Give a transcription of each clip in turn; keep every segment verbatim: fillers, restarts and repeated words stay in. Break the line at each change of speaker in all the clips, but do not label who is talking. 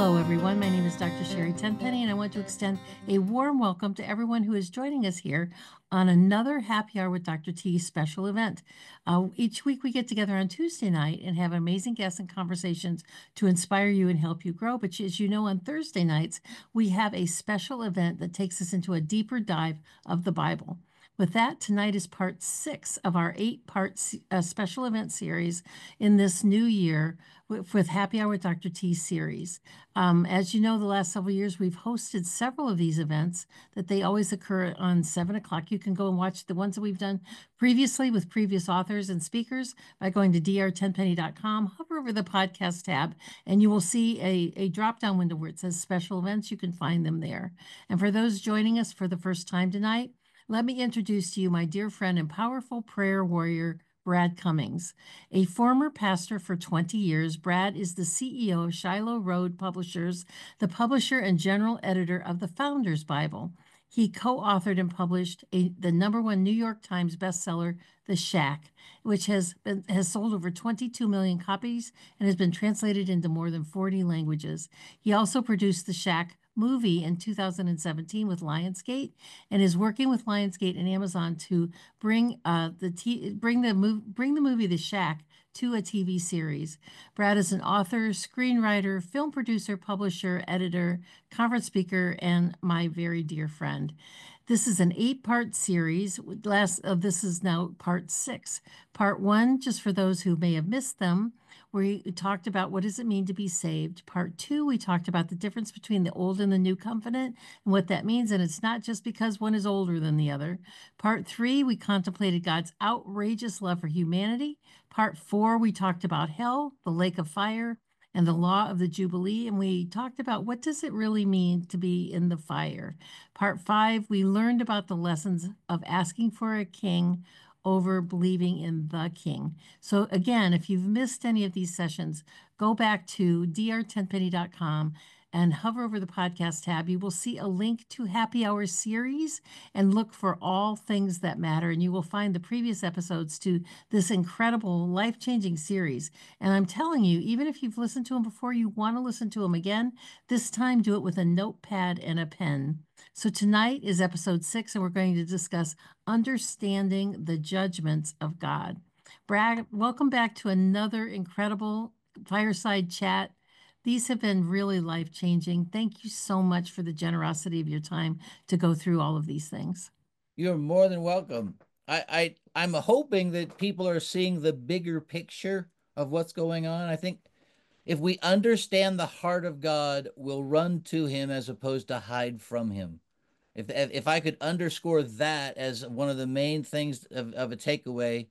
Hello, everyone. My name is Doctor Sherry Tenpenny, and I want to extend a warm welcome to everyone who is joining us here on another Happy Hour with Doctor T special event. Uh, each week, we get together on Tuesday night and have amazing guests and conversations to inspire you and help you grow. But as you know, on Thursday nights, we have a special event that takes us into a deeper dive of the Bible. With that, tonight is part six of our eight part uh, special event series in this new year with, with Happy Hour with Doctor T series. Um, as you know, the last several years we've hosted several of these events that they always occur on seven o'clock. You can go and watch the ones that we've done previously with previous authors and speakers by going to d r tenpenny dot com, hover over the podcast tab, and you will see a, a drop down window where it says special events. You can find them there. And for those joining us for the first time tonight, let me introduce to you my dear friend and powerful prayer warrior, Brad Cummings. A former pastor for twenty years, Brad is the C E O of Shiloh Road Publishers, the publisher and general editor of the Founders Bible. He co-authored and published a, the number one New York Times bestseller, The Shack, which has been, has sold over twenty-two million copies and has been translated into more than forty languages. He also produced The Shack movie in two thousand seventeen with Lionsgate, and is working with Lionsgate and Amazon to bring uh, the t- bring the move bring the movie The Shack to a T V series. Brad is an author, screenwriter, film producer, publisher, editor, conference speaker, and my very dear friend. This is an eight-part series. Last of this is now part six. Part one, just for those who may have missed them, we talked about what does it mean to be saved. Part two, we talked about the difference between the old and the new covenant and what that means. And it's not just because one is older than the other. Part three, we contemplated God's outrageous love for humanity. Part four, we talked about hell, the lake of fire, and the law of the Jubilee. And we talked about what does it really mean to be in the fire. Part five, we learned about the lessons of asking for a king over believing in the king. So again, if you've missed any of these sessions, go back to d r tenpenny dot com and hover over the podcast tab. You will see a link to Happy Hour series and look for all things that matter. And you will find the previous episodes to this incredible life-changing series. And I'm telling you, even if you've listened to them before, you want to listen to them again, this time do it with a notepad and a pen. So tonight is episode six, and we're going to discuss understanding the judgments of God. Brad, welcome back to another incredible fireside chat. These have been really life-changing. Thank you so much for the generosity of your time to go through all of these things.
You're more than welcome. I, I I'm hoping that people are seeing the bigger picture of what's going on. I think if we understand the heart of God, we'll run to him as opposed to hide from him. If if I could underscore that as one of the main things of, of a takeaway,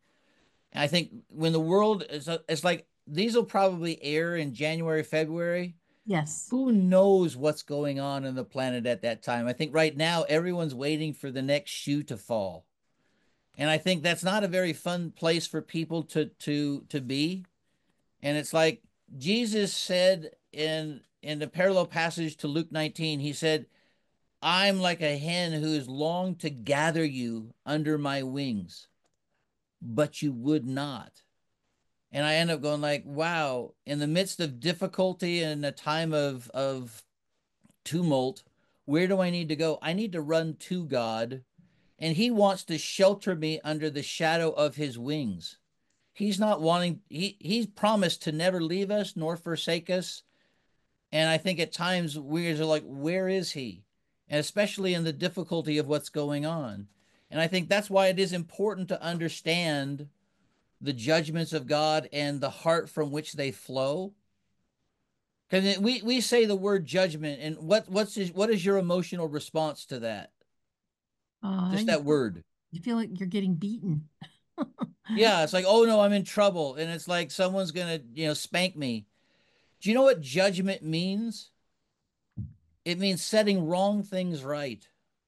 I think when the world is, it's like these will probably air in January, February.
Yes.
Who knows what's going on in the planet at that time? I think right now everyone's waiting for the next shoe to fall. And I think that's not a very fun place for people to to to be. And it's like Jesus said in in the parallel passage to Luke nineteen, he said, I'm like a hen who has longed to gather you under my wings, but you would not. And I end up going like, wow, in the midst of difficulty and a time of of tumult, where do I need to go? I need to run to God, and he wants to shelter me under the shadow of his wings. He's not wanting he he's promised to never leave us nor forsake us. And I think at times we are like, where is he? And especially in the difficulty of what's going on. And I think that's why it is important to understand the judgments of God and the heart from which they flow. Because we, we say the word judgment, and what what's his, what is your emotional response to that?
Uh,
Just
you,
that word.
you feel like you're getting beaten.
Yeah, it's like, oh no, I'm in trouble. And it's like someone's gonna, you know, spank me. Do you know what judgment means? It means setting wrong things right.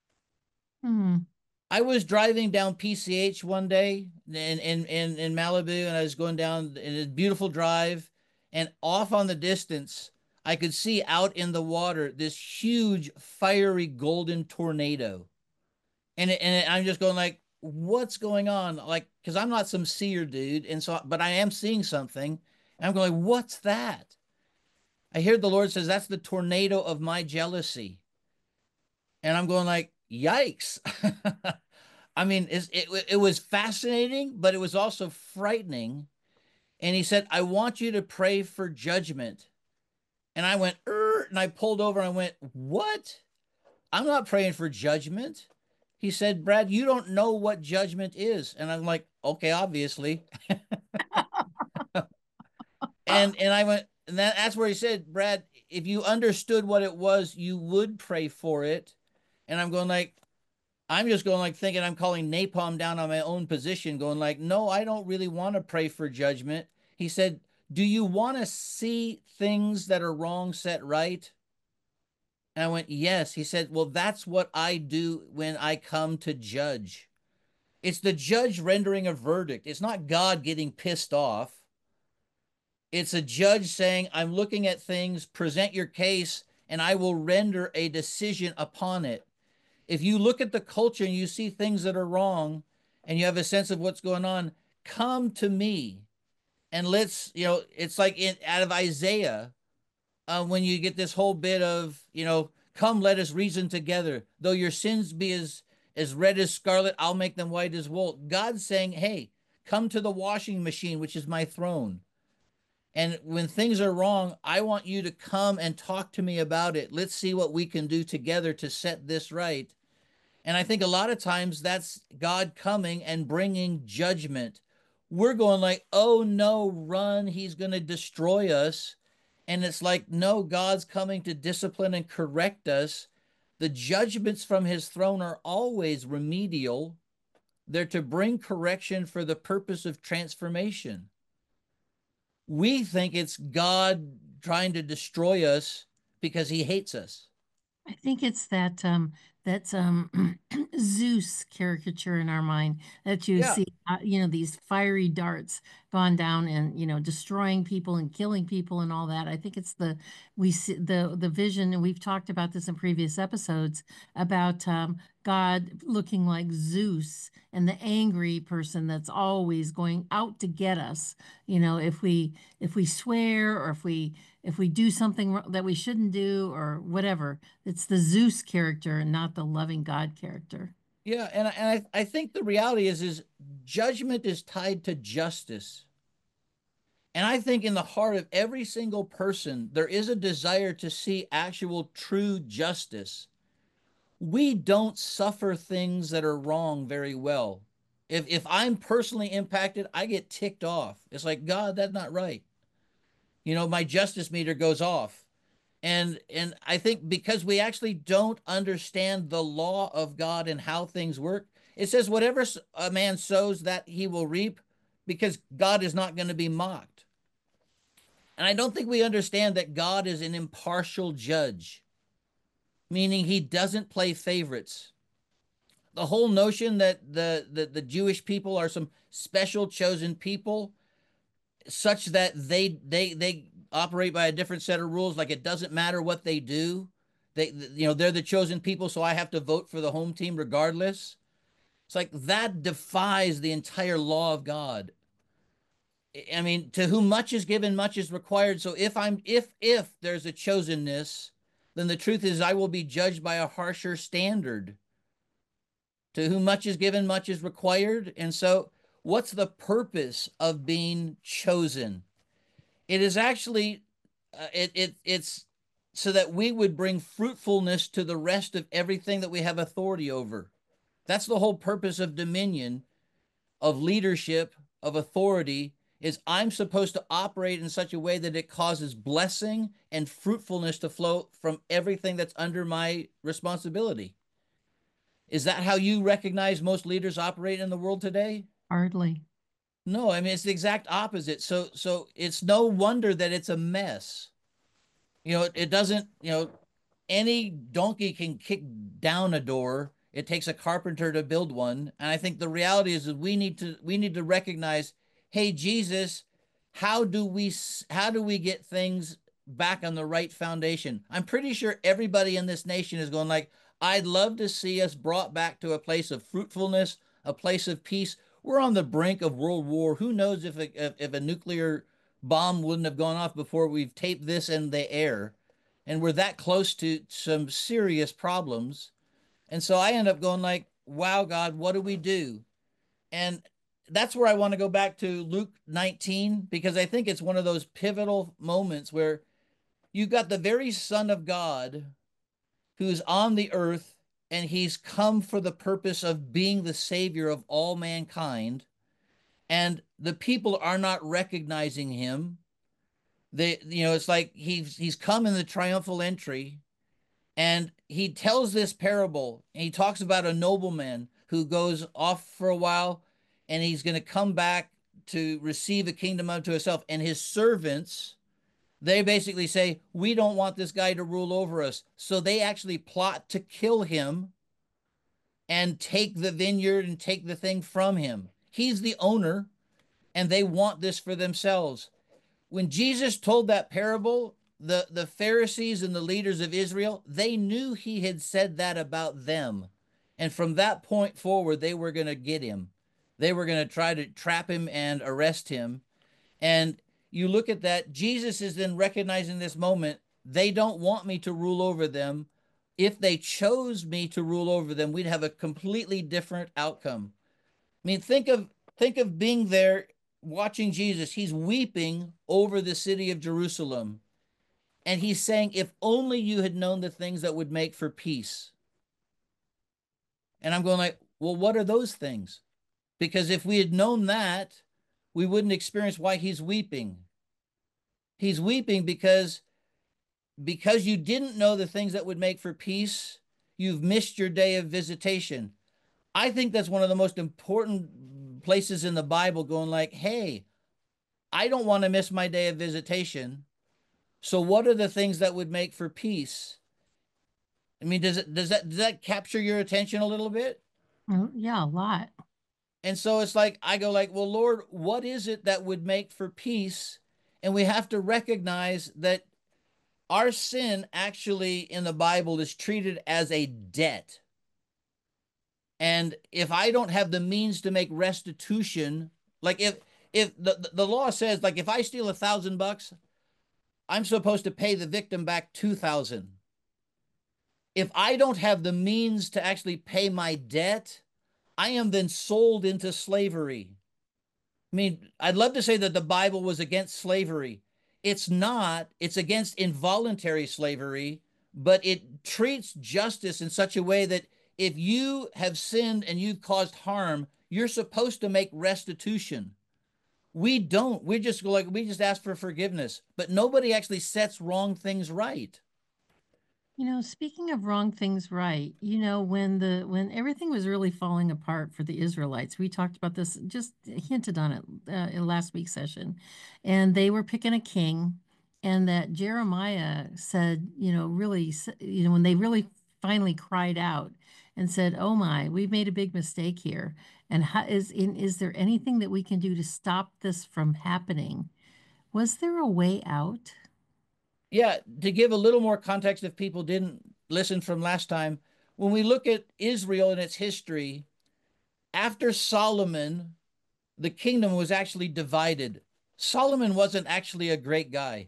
Hmm.
I was driving down P C H one day in, in, in, in Malibu, and I was going down in a beautiful drive, and off on the distance, I could see out in the water this huge fiery golden tornado. And it, and it, I'm just going like, what's going on? Like, because I'm not some seer dude, and so, but I am seeing something, and I'm going, what's that? I hear the Lord says, that's the tornado of my jealousy. And I'm going like, yikes. I mean, it's, it, it was fascinating, but it was also frightening. And he said, I want you to pray for judgment. And I went, er, and I pulled over and I went, what? I'm not praying for judgment. He said, Brad, you don't know what judgment is. And I'm like, okay, obviously. And and I went, and that, that's where he said, Brad, if you understood what it was, you would pray for it. And I'm going like, I'm just going like thinking I'm calling napalm down on my own position, going like, no, I don't really want to pray for judgment. He said, do you want to see things that are wrong set right? And I went, yes. He said, well, that's what I do when I come to judge. It's the judge rendering a verdict. It's not God getting pissed off. It's a judge saying, I'm looking at things, present your case, and I will render a decision upon it. If you look at the culture and you see things that are wrong and you have a sense of what's going on, come to me and let's, you know, it's like in out of Isaiah, uh, when you get this whole bit of, you know, come, let us reason together. Though your sins be as as red as scarlet, I'll make them white as wool. God's saying, hey, come to the washing machine, which is my throne. And when things are wrong, I want you to come and talk to me about it. Let's see what we can do together to set this right. And I think a lot of times that's God coming and bringing judgment. We're going like, oh no, run, he's going to destroy us. And it's like, no, God's coming to discipline and correct us. The judgments from his throne are always remedial. They're to bring correction for the purpose of transformation. We think it's God trying to destroy us because he hates us.
I think it's that um that's um Zeus caricature in our mind that you
Yeah.
see, uh, you know, these fiery darts gone down and, you know, destroying people and killing people and all that. I think it's the we see the the vision, and we've talked about this in previous episodes about um God looking like Zeus and the angry person that's always going out to get us. You know, if we if we swear or if we if we do something that we shouldn't do or whatever. It's the Zeus character and not the loving God character.
Yeah, and and I, I think the reality is is judgment is tied to justice. And I think in the heart of every single person, there is a desire to see actual true justice. We don't suffer things that are wrong very well. If if I'm personally impacted, I get ticked off. It's like, God, that's not right. You know, my justice meter goes off. And and I think because we actually don't understand the law of God and how things work, it says whatever a man sows that he will reap, because God is not going to be mocked. And I don't think we understand that God is an impartial judge, meaning he doesn't play favorites. The whole notion that the, the, the Jewish people are some special chosen people, such that they they they operate by a different set of rules, like it doesn't matter what they do. They, you know, they're the chosen people, so I have to vote for the home team regardless. It's like that defies the entire law of God. I mean, to whom much is given, much is required. So if I'm if if there's a chosenness, then the truth is I will be judged by a harsher standard. To whom much is given, much is required. And so what's the purpose of being chosen? It is actually uh, it it it's so that we would bring fruitfulness to the rest of everything that we have authority over. That's the whole purpose of dominion, of leadership, of authority, is I'm supposed to operate in such a way that it causes blessing and fruitfulness to flow from everything that's under my responsibility. Is that how you recognize most leaders operate in the world today?
Hardly.
No, I mean it's the exact opposite. So so it's no wonder that it's a mess. You know, it, it doesn't, you know, any donkey can kick down a door. It takes a carpenter to build one. And I think the reality is that we need to we need to recognize, hey, Jesus, how do we how do we get things back on the right foundation? I'm pretty sure everybody in this nation is going like, I'd love to see us brought back to a place of fruitfulness, a place of peace. We're on the brink of world war. Who knows if a, if, if a nuclear bomb wouldn't have gone off before we've taped this in the air. And we're that close to some serious problems. And so I end up going like, wow, God, what do we do? And that's where I want to go back to Luke nineteen, because I think it's one of those pivotal moments where you got the very Son of God who's on the earth, and he's come for the purpose of being the savior of all mankind. And the people are not recognizing him. They, you know, it's like he's he's come in the triumphal entry, and he tells this parable, and he talks about a nobleman who goes off for a while, and he's going to come back to receive a kingdom unto himself. And his servants, they basically say, we don't want this guy to rule over us. So they actually plot to kill him and take the vineyard and take the thing from him. He's the owner, and they want this for themselves. When Jesus told that parable, the, the Pharisees and the leaders of Israel, they knew he had said that about them. And from that point forward, they were going to get him. They were going to try to trap him and arrest him. And you look at that, Jesus is then recognizing this moment. They don't want me to rule over them. If they chose me to rule over them, we'd have a completely different outcome. I mean, think of think of being there watching Jesus. He's weeping over the city of Jerusalem. And he's saying, if only you had known the things that would make for peace. And I'm going like, well, what are those things? Because if we had known that, we wouldn't experience why he's weeping. He's weeping because, because you didn't know the things that would make for peace, you've missed your day of visitation. I think that's one of the most important places in the Bible, going like, hey, I don't want to miss my day of visitation. So what are the things that would make for peace? I mean, does it does that does that capture your attention a little bit?
Oh, yeah, a lot.
And so it's like I go like, well, Lord, what is it that would make for peace? And we have to recognize that our sin actually in the Bible is treated as a debt. And if I don't have the means to make restitution, like if if the the law says like if I steal a thousand bucks, I'm supposed to pay the victim back two thousand. If I don't have the means to actually pay my debt, I am then sold into slavery. I mean, I'd love to say that the Bible was against slavery. It's not. It's against involuntary slavery, but it treats justice in such a way that if you have sinned and you've caused harm, you're supposed to make restitution. We don't. We just go like, we just ask for forgiveness, but nobody actually sets wrong things right.
You know, speaking of wrong things right, you know, when the when everything was really falling apart for the Israelites, we talked about this, just hinted on it uh, in last week's session, and they were picking a king, and that Jeremiah said, you know, really, s- you know, when they really finally cried out and said, "Oh my, we've made a big mistake here," and how is in is there anything that we can do to stop this from happening? Was there a way out?
Yeah, to give a little more context if people didn't listen from last time, when we look at Israel and its history, after Solomon, the kingdom was actually divided. Solomon wasn't actually a great guy.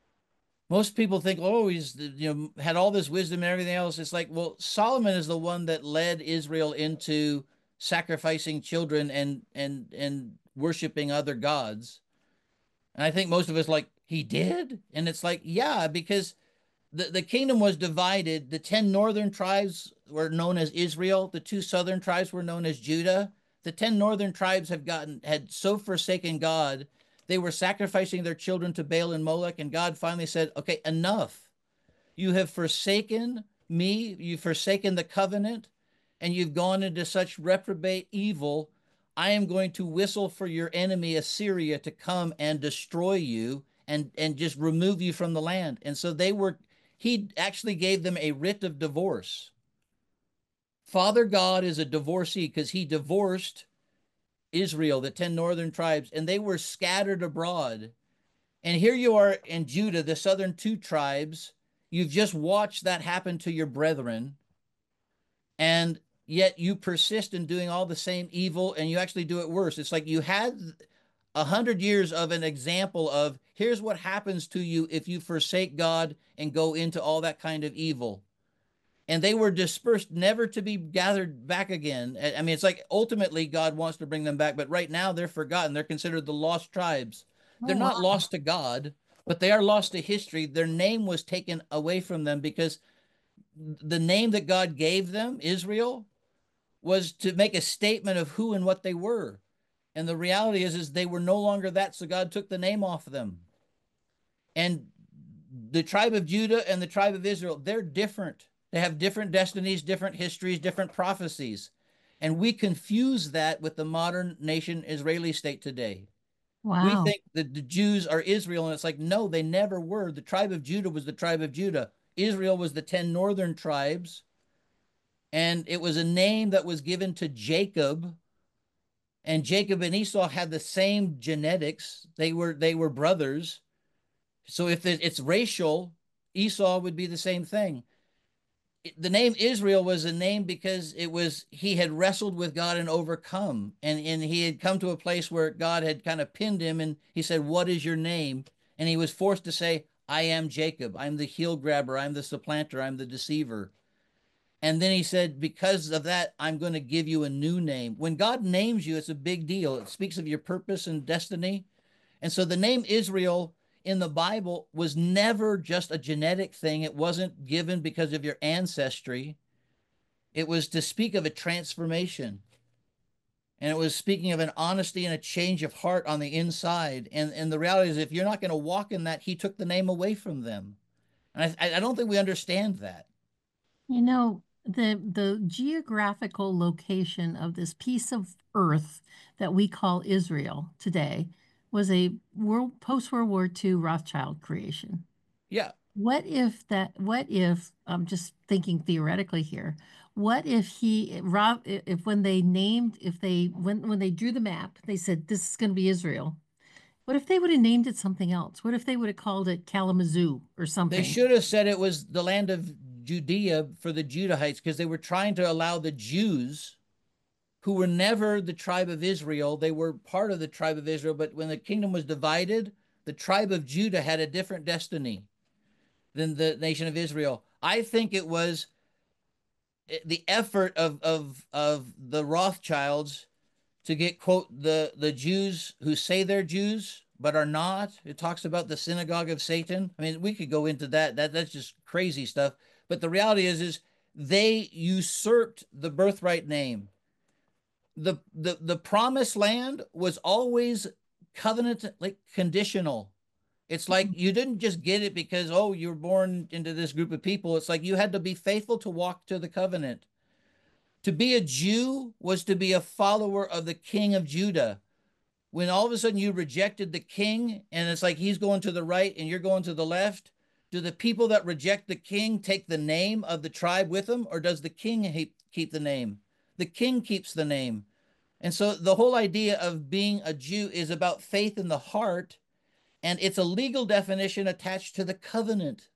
Most people think, oh, he's you know had all this wisdom and everything else. It's like, well, Solomon is the one that led Israel into sacrificing children and and and worshiping other gods. And I think most of us like he did, and it's like, yeah, because the, the kingdom was divided. The ten northern tribes were known as Israel. The two southern tribes were known as Judah. The ten northern tribes have gotten had so forsaken God, they were sacrificing their children to Baal and Molech, and God finally said, okay, enough. You have forsaken me, you've forsaken the covenant, and you've gone into such reprobate evil. I am going to whistle for your enemy Assyria to come and destroy you and and just remove you from the land. And so they were he actually gave them a writ of divorce. Father God is a divorcee because he divorced Israel, the ten northern tribes, and they were scattered abroad. And here you are in Judah, the southern two tribes. You've just watched that happen to your brethren, and yet you persist in doing all the same evil, and you actually do it worse. It's like you had a hundred years of an example of here's what happens to you if you forsake God and go into all that kind of evil. And they were dispersed, never to be gathered back again. I mean, it's like ultimately God wants to bring them back, but right now they're forgotten. They're considered the lost tribes.
Oh,
They're not
wow.
lost to God, but they are lost to history. Their name was taken away from them because the name that God gave them, Israel, was to make a statement of who and what they were. And the reality is, is they were no longer that, so God took the name off of them. And the tribe of Judah and the tribe of Israel, they're different. They have different destinies, different histories, different prophecies. And we confuse that with the modern nation Israeli state today. We
Wow.
think that the Jews are Israel, and it's like, no, they never were. The tribe of Judah was the tribe of Judah. Israel was the ten northern tribes, and it was a name that was given to Jacob. And Jacob and Esau had the same genetics. They were they were brothers. So if it's racial, Esau would be the same thing. The name Israel was a name because it was he had wrestled with God and overcome, and and he had come to a place where God had kind of pinned him, and he said, "What is your name?" And he was forced to say, "I am Jacob. I'm the heel grabber. I'm the supplanter. I'm the deceiver." And then he said, "Because of that, I'm going to give you a new name." When God names you, it's a big deal. It speaks of your purpose and destiny. And so the name Israel in the Bible was never just a genetic thing. It wasn't given because of your ancestry. It was to speak of a transformation. And it was speaking of an honesty and a change of heart on the inside. And, and the reality is, if you're not going to walk in that, he took the name away from them. And I, I don't think we understand that.
You know, the the geographical location of this piece of earth that we call Israel today was a world post-World War two Rothschild creation.
Yeah,
What if that, what if, I'm just thinking theoretically here, what if he, Rob, if when they named, if they, when, when they drew the map, they said, this is going to be Israel. What if they would have named it something else? What if they would have called it Kalamazoo or
they
something?
should have said it was the land of Judea for the Judahites because they were trying to allow the Jews who were never the tribe of Israel. They were part of the tribe of Israel, but when the kingdom was divided, the tribe of Judah had a different destiny than the nation of Israel. I think it was the effort of of of the Rothschilds to get quote the the Jews who say they're Jews but are not. It talks about the synagogue of Satan. I mean, we could go into that. That that's just crazy stuff. But the reality is is they usurped the birthright name. The the the promised land was always covenant like conditional. It's like you didn't just get it because oh you were born into this group of people. It's like you had to be faithful to walk to the covenant. To be a Jew was to be a follower of the king of Judah. When all of a sudden you rejected the king and it's like he's going to the right and you're going to the left, do the people that reject the king take the name of the tribe with them, or does the king keep the name? The king keeps the name. And so the whole idea of being a Jew is about faith in the heart, and it's a legal definition attached to the covenant.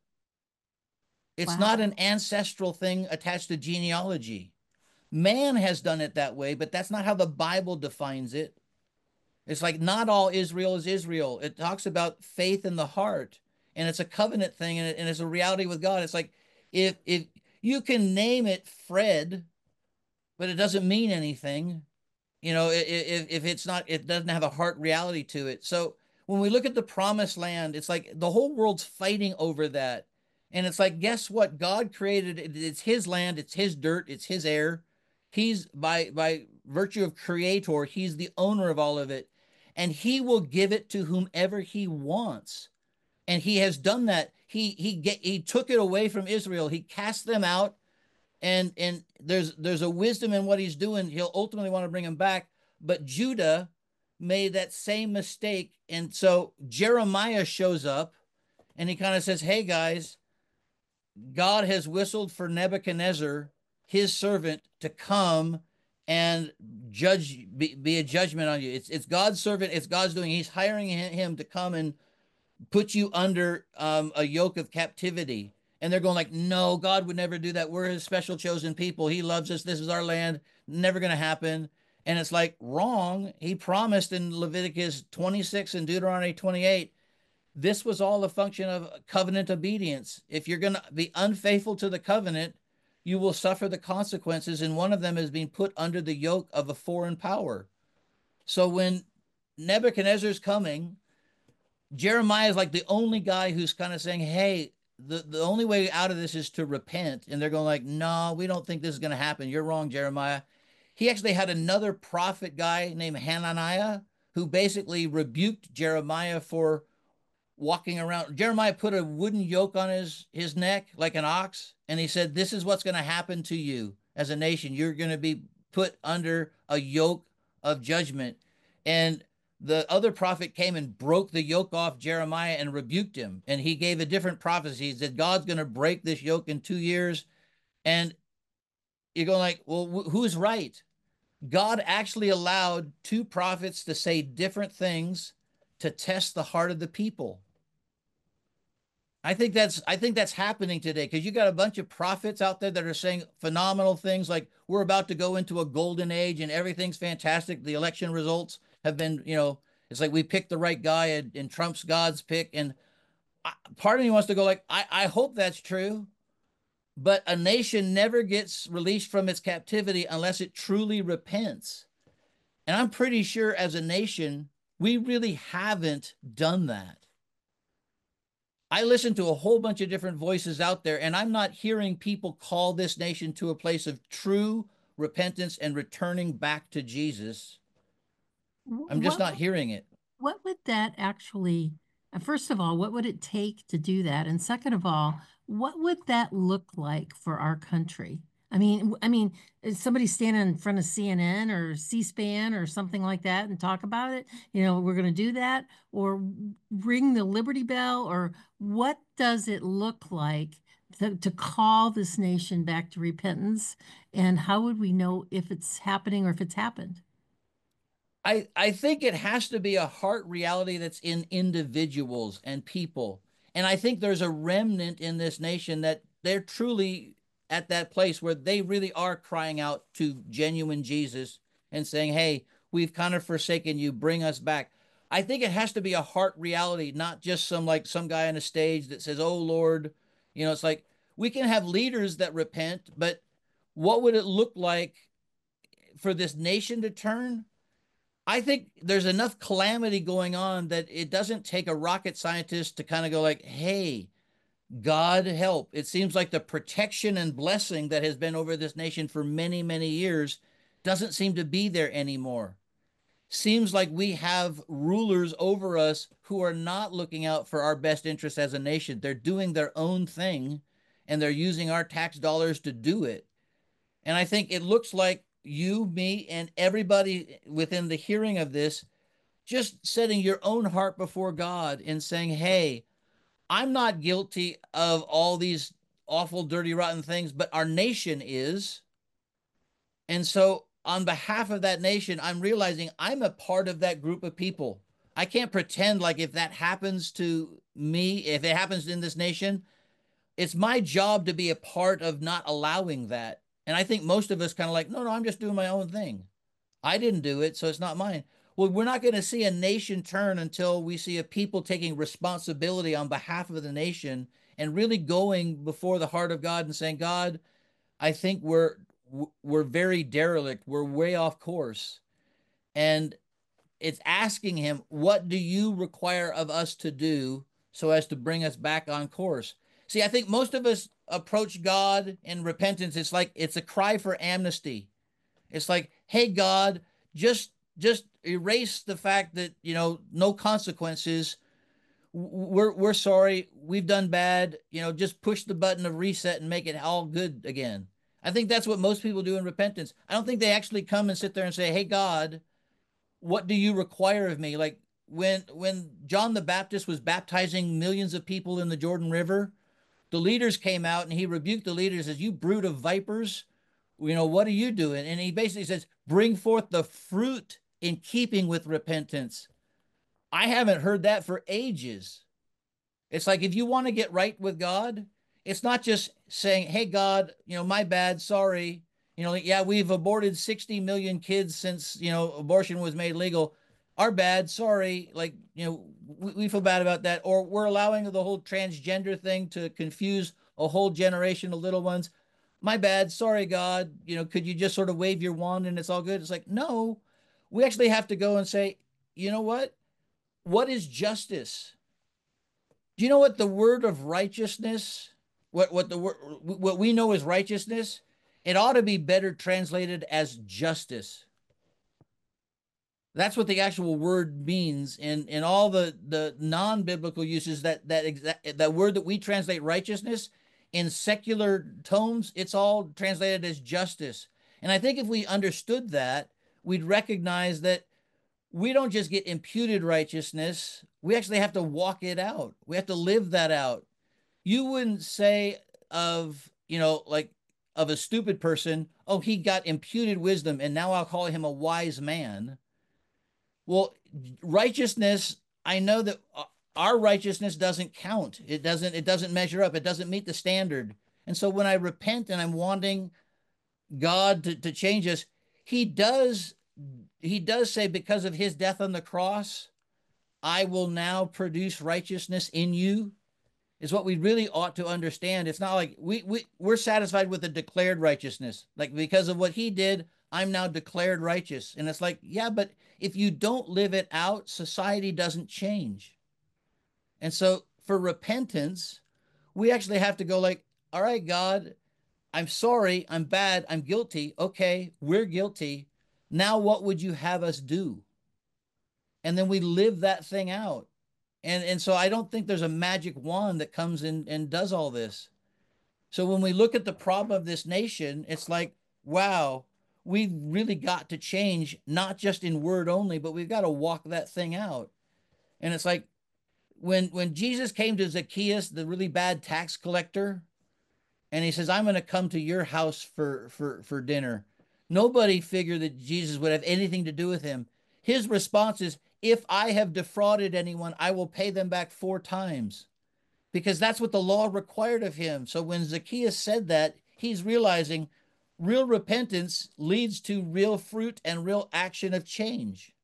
It's not
Wow.
an ancestral thing attached to genealogy. Man has done it that way, but that's not how the Bible defines it. It's like not all Israel is Israel. It talks about faith in the heart, and it's a covenant thing, and, it, and it's a reality with God. It's like if if you can name it Fred, but it doesn't mean anything, you know, if, if it's not, it doesn't have a heart reality to it. So when we look at the promised land, it's like the whole world's fighting over that. And it's like, guess what? God created it. It's his land. It's his dirt. It's his air. He's by, by virtue of creator, he's the owner of all of it. And he will give it to whomever he wants. And he has done that. He, he get, he took it away from Israel. He cast them out, and and there's there's a wisdom in what he's doing. He'll ultimately want to bring him back, but Judah made that same mistake, and so Jeremiah shows up, and he kind of says, "Hey guys, God has whistled for Nebuchadnezzar, his servant, to come and judge, be, be a judgment on you. It's it's God's servant. It's God's doing. He's hiring him to come and put you under um, a yoke of captivity." And they're going like, no, God would never do that. We're his special chosen people. He loves us. This is our land. Never going to happen. And it's like wrong. He promised in Leviticus twenty-six and Deuteronomy twenty-eight, this was all a function of covenant obedience. If you're going to be unfaithful to the covenant, you will suffer the consequences. And one of them is being put under the yoke of a foreign power. So when Nebuchadnezzar's coming, Jeremiah is like the only guy who's kind of saying, hey, the, the only way out of this is to repent. And they're going like, no, we don't think this is going to happen. You're wrong, Jeremiah. He actually had another prophet guy named Hananiah who basically rebuked Jeremiah for walking around. Jeremiah put a wooden yoke on his, his neck like an ox. And he said, this is what's going to happen to you as a nation. You're going to be put under a yoke of judgment. And the other prophet came and broke the yoke off Jeremiah and rebuked him. And he gave a different prophecy. He said, God's going to break this yoke in two years. And you're going like, well, wh- who's right? God actually allowed two prophets to say different things to test the heart of the people. I think that's I think that's happening today because you got a bunch of prophets out there that are saying phenomenal things like we're about to go into a golden age and everything's fantastic. The election results have been, you know, it's like we picked the right guy and, and Trump's God's pick. And I, part of me wants to go like, I, I hope that's true, but a nation never gets released from its captivity unless it truly repents. And I'm pretty sure as a nation, we really haven't done that. I listen to a whole bunch of different voices out there, and I'm not hearing people call this nation to a place of true repentance and returning back to Jesus. I'm just
What
not hearing it.
what would that actually, uh, first of all, what would it take to do that? And second of all, what would that look like for our country? I mean, w- I mean, is somebody standing in front of C N N or C-SPAN or something like that and talk about it? You know, we're going to do that, or w- ring the Liberty Bell, or what does it look like to, to call this nation back to repentance? And how would we know if it's happening or if it's happened?
I, I think it has to be a heart reality that's in individuals and people. And I think there's a remnant in this nation that they're truly at that place where they really are crying out to genuine Jesus and saying, hey, we've kind of forsaken you, bring us back. I think it has to be a heart reality, not just some like some guy on a stage that says, oh Lord, you know, it's like we can have leaders that repent, but what would it look like for this nation to turn? I think there's enough calamity going on that it doesn't take a rocket scientist to kind of go like, hey, God help. It seems like the protection and blessing that has been over this nation for many, many years doesn't seem to be there anymore. Seems like we have rulers over us who are not looking out for our best interests as a nation. They're doing their own thing and they're using our tax dollars to do it. And I think it looks like you, me, and everybody within the hearing of this just setting your own heart before God and saying, hey, I'm not guilty of all these awful, dirty, rotten things, but our nation is. And so, on behalf of that nation, I'm realizing I'm a part of that group of people. I can't pretend like if that happens to me, if it happens in this nation, it's my job to be a part of not allowing that. And I think most of us kind of like, no, no, I'm just doing my own thing. I didn't do it, so it's not mine. Well, we're not going to see a nation turn until we see a people taking responsibility on behalf of the nation and really going before the heart of God and saying, God, I think we're we're very derelict. We're way off course. And it's asking him, what do you require of us to do so as to bring us back on course? See, I think most of us approach God in repentance. It's like it's a cry for amnesty. It's like, hey, God, just just erase the fact that, you know, no consequences. We're we're sorry. We've done bad. You know, just push the button of reset and make it all good again. I think that's what most people do in repentance. I don't think they actually come and sit there and say, "Hey, God, what do you require of me?" Like when when John the Baptist was baptizing millions of people in the Jordan River, the leaders came out and he rebuked the leaders as, you brood of vipers, you know, what are you doing? And he basically says, bring forth the fruit in keeping with repentance. I haven't heard that for ages. It's like if you want to get right with God, it's not just saying, hey, God, you know, my bad, sorry. You know, like, yeah, we've aborted sixty million kids since, you know, abortion was made legal. Our bad, sorry. Like, you know, we, we feel bad about that. Or we're allowing the whole transgender thing to confuse a whole generation of little ones. My bad, sorry, God. You know, could you just sort of wave your wand and it's all good? It's like, no, we actually have to go and say, you know what? What is justice? Do you know what the word of righteousness, what what the word what we know as righteousness, it ought to be better translated as justice. That's what the actual word means in in all the the non-biblical uses. That that exact that word that we translate righteousness in secular tomes, it's all translated as justice. And I think if we understood that, we'd recognize that we don't just get imputed righteousness, we actually have to walk it out. We have to live that out. You wouldn't say of, you know, like of a stupid person, oh, he got imputed wisdom and now I'll call him a wise man. Well, righteousness, I know that our righteousness doesn't count. It doesn't it doesn't measure up. It doesn't meet the standard. And so when I repent and I'm wanting God to, to change us, he does he does say because of his death on the cross, I will now produce righteousness in you, is what we really ought to understand. It's not like we, we we're satisfied with the declared righteousness. Like because of what he did, I'm now declared righteous. And it's like, yeah, but if you don't live it out, society doesn't change. And so for repentance, we actually have to go like, all right, God, I'm sorry, I'm bad, I'm guilty. Okay, we're guilty. Now what would you have us do? And then we live that thing out. And and so I don't think there's a magic wand that comes in and does all this. So when we look at the problem of this nation, it's like, wow, we've really got to change, not just in word only, but we've got to walk that thing out. And it's like when when Jesus came to Zacchaeus, the really bad tax collector, and he says, I'm going to come to your house for for for dinner. Nobody figured that Jesus would have anything to do with him. His response is, if I have defrauded anyone, I will pay them back four times, because that's what the law required of him. So when Zacchaeus said that, he's realizing real repentance leads to real fruit and real action of change.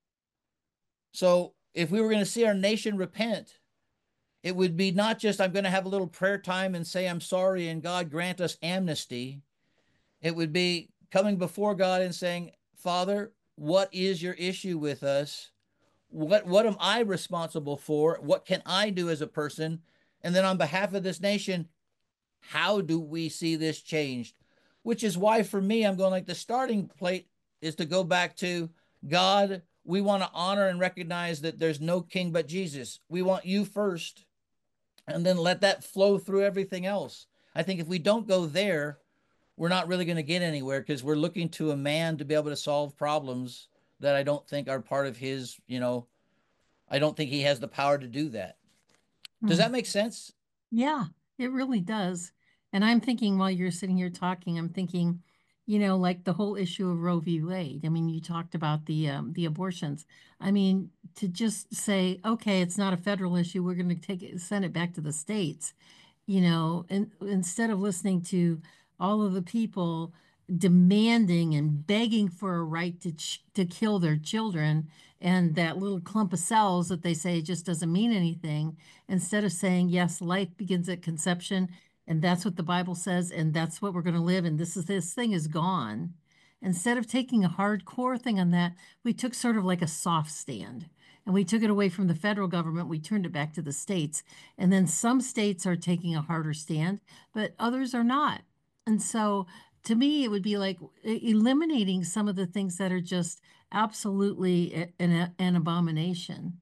So if we were going to see our nation repent, it would be not just, I'm going to have a little prayer time and say I'm sorry and God grant us amnesty. It would be coming before God and saying, Father, what is your issue with us? What what am I responsible for? What can I do as a person? And then on behalf of this nation, how do we see this changed? Which is why for me, I'm going like the starting plate is to go back to God. We want to honor and recognize that there's no king but Jesus. We want you first, and then let that flow through everything else. I think if we don't go there, we're not really going to get anywhere because we're looking to a man to be able to solve problems that I don't think are part of his, you know, I don't think he has the power to do that. Does
Hmm.
that make sense?
Yeah, it really does. And I'm thinking while you're sitting here talking, I'm thinking, you know, like the whole issue of Roe v. Wade. I mean, you talked about the um, the abortions. I mean, to just say, okay, it's not a federal issue, we're going to take it, send it back to the states, you know, and instead of listening to all of the people demanding and begging for a right to ch to kill their children and that little clump of cells that they say just doesn't mean anything, instead of saying, yes, life begins at conception, and that's what the Bible says, and that's what we're going to live, and this is this thing is gone. Instead of taking a hardcore thing on that, we took sort of like a soft stand. And we took it away from the federal government. We turned it back to the states. And then some states are taking a harder stand, but others are not. And so to me, it would be like e- eliminating some of the things that are just absolutely a- an, an abomination.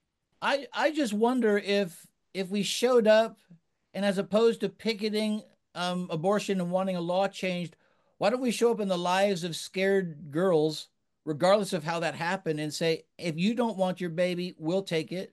I I just wonder if if we showed up and as opposed to picketing um, abortion and wanting a law changed, why don't we show up in the lives of scared girls, regardless of how that happened, and say, if you don't want your baby, we'll take it.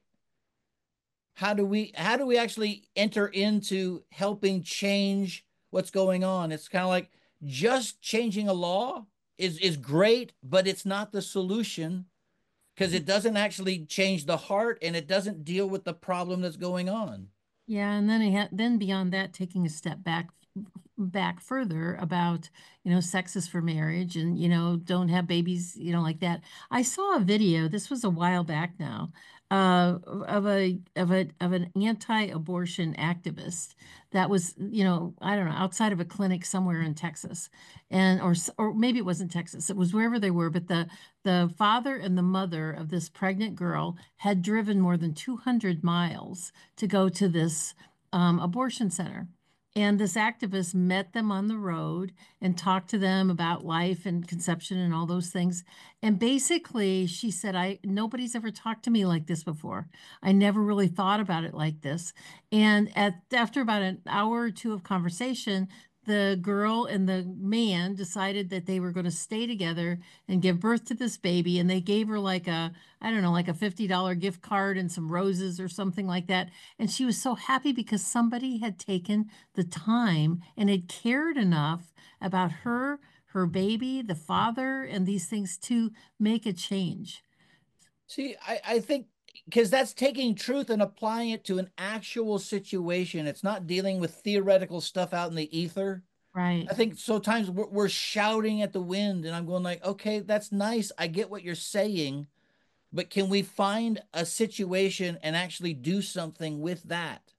How do we how do we actually enter into helping change what's going on? It's kind of like just changing a law is is great, but it's not the solution because it doesn't actually change the heart and it doesn't deal with the problem that's going on.
Yeah, and then it ha then beyond that, taking a step back back further about, you know, sex is for marriage and, you know, don't have babies, you know, like that. I saw a video, this was a while back now, uh, of a of a of an anti-abortion activist that was, you know, I don't know, outside of a clinic somewhere in Texas. And or s- or maybe it wasn't Texas. It was wherever they were, but the the father and the mother of this pregnant girl had driven more than two hundred miles to go to this um, abortion center. And this activist met them on the road and talked to them about life and conception and all those things. And basically, she said, I nobody's ever talked to me like this before. I never really thought about it like this. And at after about an hour or two of conversation, the girl and the man decided that they were going to stay together and give birth to this baby. And they gave her like a, I don't know, like a fifty dollar gift card and some roses or something like that. And she was so happy because somebody had taken the time and had cared enough about her, her baby, the father, and these things to make a change.
See, I, I think because that's taking truth and applying it to an actual situation. It's not dealing with theoretical stuff out in the ether.
Right.
I think sometimes we're, we're shouting at the wind, and I'm going like, okay, that's nice. I get what you're saying, but can we find a situation and actually do something with that?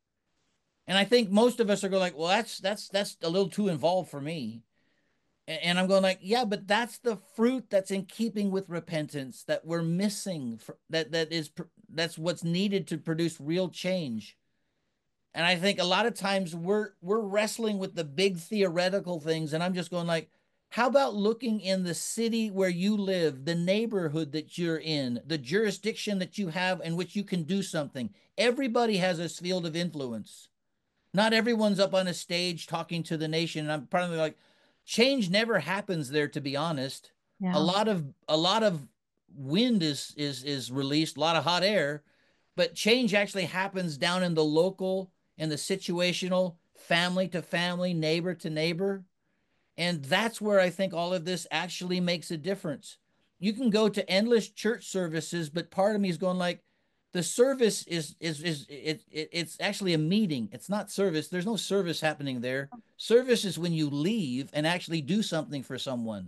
And I think most of us are going like, well, that's that's that's a little too involved for me. And I'm going like, yeah, but that's the fruit that's in keeping with repentance that we're missing. For, that that is that's what's needed to produce real change. And I think a lot of times we're we're wrestling with the big theoretical things, and I'm just going like, how about looking in the city where you live, the neighborhood that you're in, the jurisdiction that you have in which you can do something. Everybody has a field of influence. Not everyone's up on a stage talking to the nation. And I'm probably like, change never happens there, to be honest. A
Yeah.
lot of a lot of wind is is is released, a lot of hot air, but change actually happens down in the local, in the situational, family to family, neighbor to neighbor. And that's where I think all of this actually makes a difference. You can go to endless church services, but part of me is going like, the service is is is it, it it's actually a meeting. It's not service. There's no service happening there. Service is when you leave and actually do something for someone.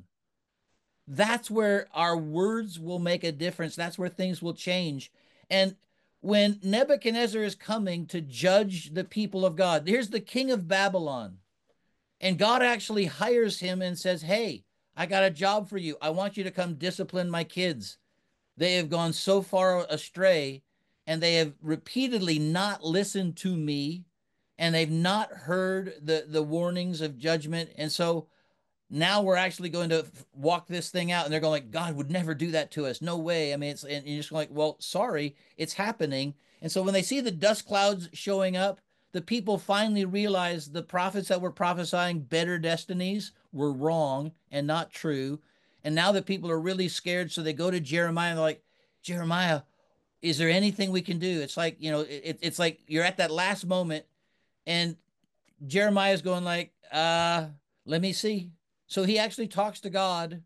That's where our words will make a difference. That's where things will change. And when Nebuchadnezzar is coming to judge the people of God, here's the king of Babylon. And God actually hires him and says, hey, I got a job for you. I want you to come discipline my kids. They have gone so far astray and they have repeatedly not listened to me and they've not heard the, the warnings of judgment. And so now we're actually going to walk this thing out. And they're going like, God would never do that to us. No way. I mean, it's, and you're just like, well, sorry, it's happening. And so when they see the dust clouds showing up, the people finally realize the prophets that were prophesying better destinies were wrong and not true. And now the people are really scared. So they go to Jeremiah and they're like, Jeremiah, is there anything we can do? It's like, you know, it, it's like you're at that last moment and Jeremiah's going like, uh, let me see. So he actually talks to God,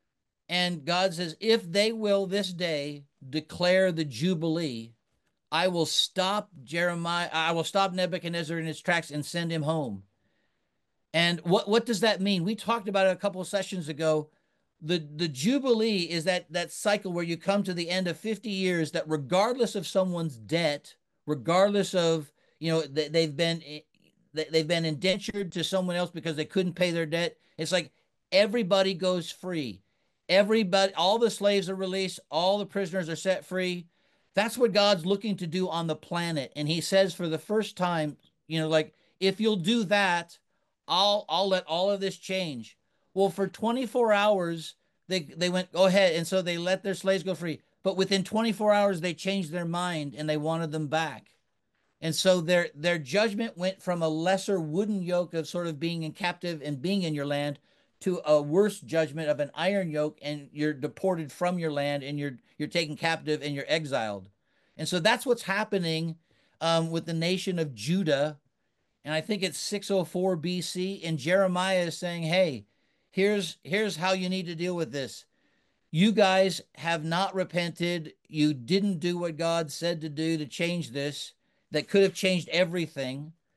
and God says, if they will this day declare the Jubilee, I will stop Jeremiah, I will stop Nebuchadnezzar in his tracks and send him home. And what, what does that mean? We talked about it a couple of sessions ago. The, the Jubilee is that, that cycle where you come to the end of fifty years that regardless of someone's debt, regardless of, you know, they, they've been they've been indentured to someone else because they couldn't pay their debt. It's like everybody goes free. Everybody, all the slaves are released, all the prisoners are set free. That's what God's looking to do on the planet. And he says for the first time, you know, like if you'll do that, I'll I'll let all of this change. Well, for twenty-four hours, they they went, go ahead. And so they let their slaves go free. But within twenty-four hours, they changed their mind and they wanted them back. And so their their judgment went from a lesser wooden yoke of sort of being in captive and being in your land to a worse judgment of an iron yoke, and you're deported from your land and you're you're taken captive and you're exiled. And so that's what's happening um, with the nation of Judah. And I think it's six oh four B C. And Jeremiah is saying, hey, here's here's how you need to deal with this. You guys have not repented. You didn't do what God said to do to change this, that could have changed everything.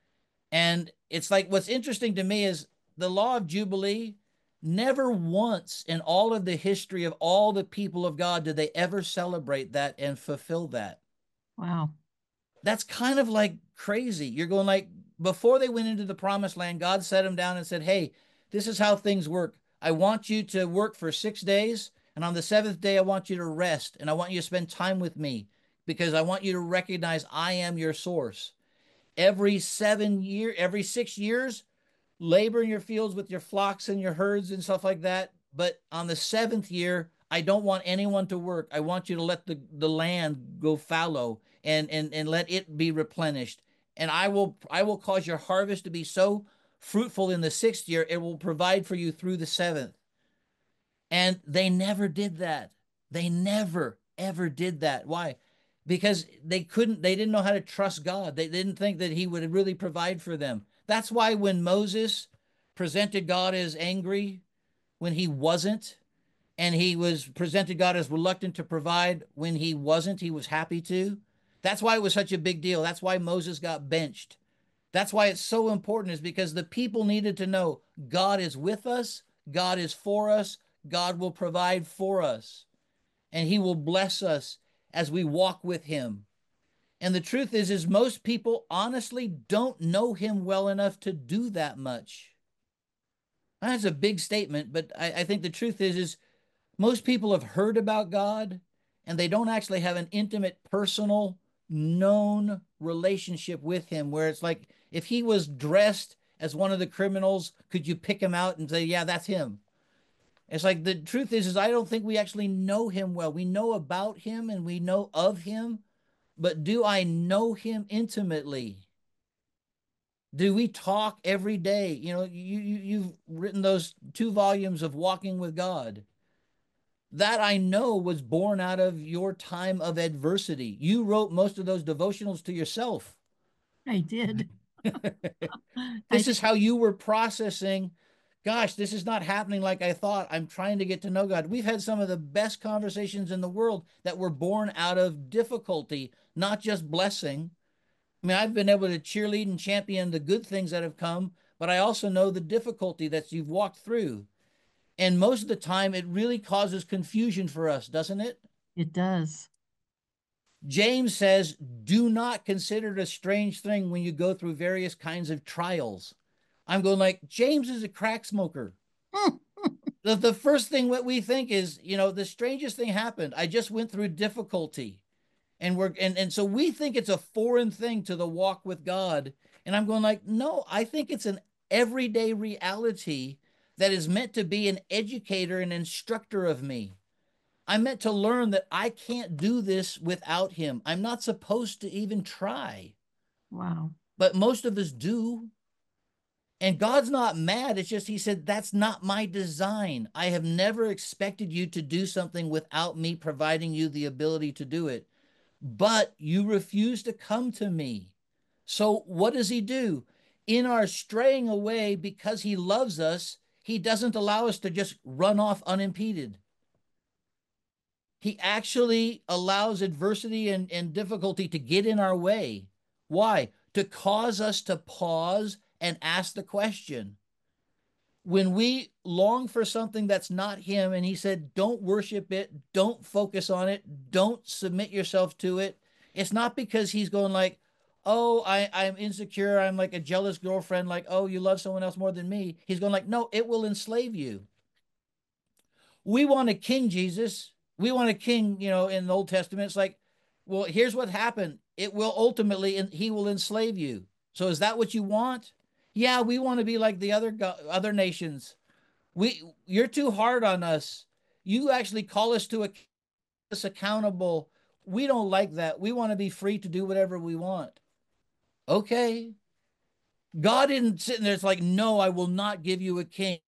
And it's like what's interesting to me is the law of Jubilee, never once in all of the history of all the people of God did they ever celebrate that and fulfill that.
Wow.
That's kind of like crazy. You're going like, before they went into the promised land, God set them down and said, hey, this is how things work. I want you to work for six days. And on the seventh day, I want you to rest. And I want you to spend time with me because I want you to recognize I am your source. Every seven year, every six years, labor in your fields with your flocks and your herds and stuff like that. But on the seventh year, I don't want anyone to work. I want you to let the, the land go fallow and, and, and let it be replenished. And I will I will cause your harvest to be so fruitful in the sixth year, it will provide for you through the seventh. And they never did that. They never, ever did that. Why? Because they couldn't, they didn't know how to trust God. They didn't think that he would really provide for them. That's why when Moses presented God as angry when he wasn't, and he was presented God as reluctant to provide when he wasn't, he was happy to. That's why it was such a big deal. That's why Moses got benched. That's why it's so important, is because the people needed to know God is with us, God is for us, God will provide for us, and he will bless us as we walk with him. And the truth is, is most people honestly don't know him well enough to do that much. That's a big statement, but I, I think the truth is, is most people have heard about God and they don't actually have an intimate, personal, known relationship with him where it's like if he was dressed as one of the criminals, could you pick him out and say, yeah, that's him? It's like the truth is, is I don't think we actually know him well. We know about him and we know of him, but do I know him intimately? Do we talk every day? You know, you, you you've written those two volumes of Walking with God. That I know was born out of your time of adversity. You wrote most of those devotionals to yourself.
I did. I
This
did.
is how you were processing. Gosh, this is not happening like I thought. I'm trying to get to know God. We've had some of the best conversations in the world that were born out of difficulty, not just blessing. I mean, I've been able to cheerlead and champion the good things that have come, but I also know the difficulty that you've walked through. And most of the time, it really causes confusion for us, doesn't it?
It does.
James says, do not consider it a strange thing when you go through various kinds of trials. I'm going like, James is a crack smoker. the, the first thing what we think is, you know, the strangest thing happened. I just went through difficulty. And we're and, and so we think it's a foreign thing to the walk with God. And I'm going like, no, I think it's an everyday reality that is meant to be an educator and instructor of me. I'm meant to learn that I can't do this without him. I'm not supposed to even try,
Wow.
but most of us do. And God's not mad. It's just, he said, that's not my design. I have never expected you to do something without me providing you the ability to do it. But you refuse to come to me. So what does he do? In our straying away, because he loves us, he doesn't allow us to just run off unimpeded. He actually allows adversity and, and difficulty to get in our way. Why? To cause us to pause and ask the question. When we long for something that's not him, and he said, don't worship it, don't focus on it, don't submit yourself to it, it's not because he's going like, oh, I, I'm insecure, I'm like a jealous girlfriend, like, oh, you love someone else more than me. He's going like, no, it will enslave you. We want a king, Jesus. We want a king, you know, in the Old Testament. It's like, well, here's what happened. It will ultimately, and he will enslave you. So is that what you want? Yeah, we want to be like the other other nations. We, you're too hard on us. You actually call us to a, us accountable. We don't like that. We want to be free to do whatever we want. Okay. God isn't sitting there. It's like, no, I will not give you a king.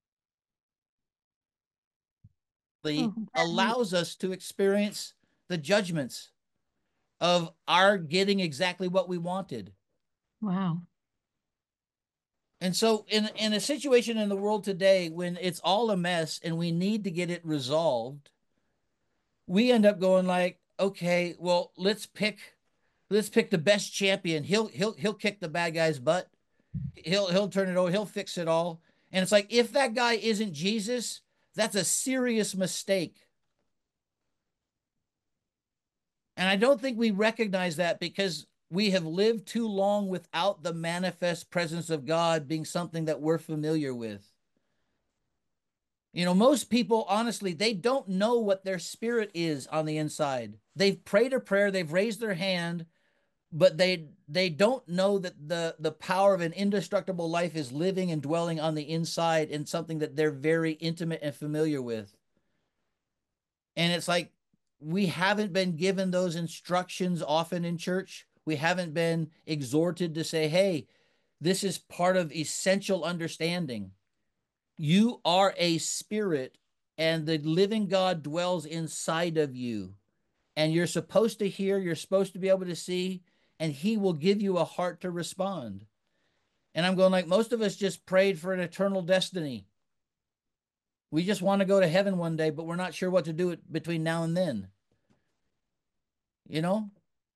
Oh, we,
Allows us to experience the judgments of our getting exactly what we wanted.
wow.
And so in in a situation in the world today when it's all a mess and we need to get it resolved, we end up going like, okay, well, let's pick let's pick the best champion. He'll he'll he'll kick the bad guy's butt. He'll he'll turn it over. He'll fix it all. And it's like if that guy isn't Jesus, that's a serious mistake. And I don't think we recognize that because we have lived too long without the manifest presence of God being something that we're familiar with. You know, most people, honestly, they don't know what their spirit is on the inside. They've prayed a prayer, they've raised their hand, but they they don't know that the the power of an indestructible life is living and dwelling on the inside in something that they're very intimate and familiar with. And it's like we haven't been given those instructions often in church. We haven't been exhorted to say, hey, this is part of essential understanding. You are a spirit, and the living God dwells inside of you. And you're supposed to hear, you're supposed to be able to see, and He will give you a heart to respond. And I'm going like, most of us just prayed for an eternal destiny. We just want to go to heaven one day, but we're not sure what to do between now and then. You know?